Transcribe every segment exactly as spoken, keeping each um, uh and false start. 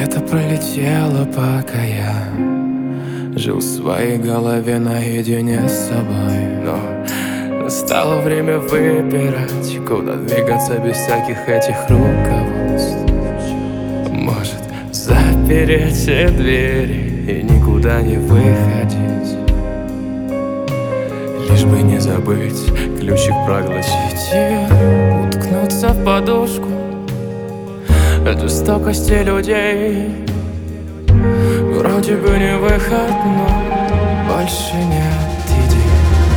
Лето пролетело, пока я жил в своей голове наедине с собой. Но настало время выбирать, куда двигаться без всяких этих руководств. Может, запереть все двери и никуда не выходить, лишь бы не забыть ключик проглотить и уткнуться в подушку от жестокости людей. Вроде бы не выход, но больше нет идей.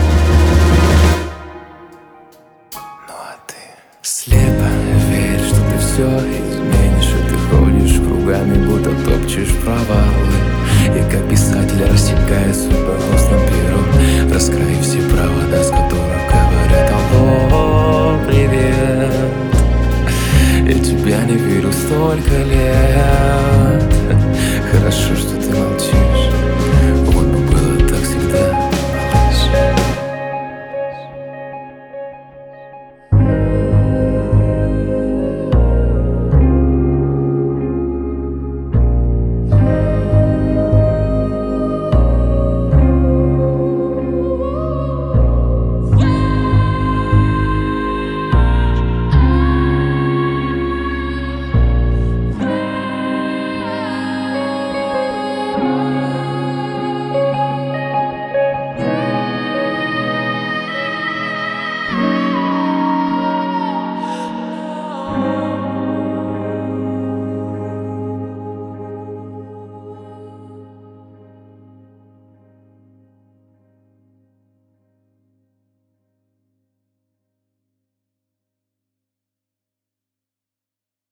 Ну а ты слепо веришь, что ты все изменишь, и ты ходишь кругами, будто топчешь провалы. И как писатель рассекает судьбы острым пером, раскроив все провода, с которых говорят: алло, привет. Я тебя не видел столько лет. Хорошо, что ты молчишь.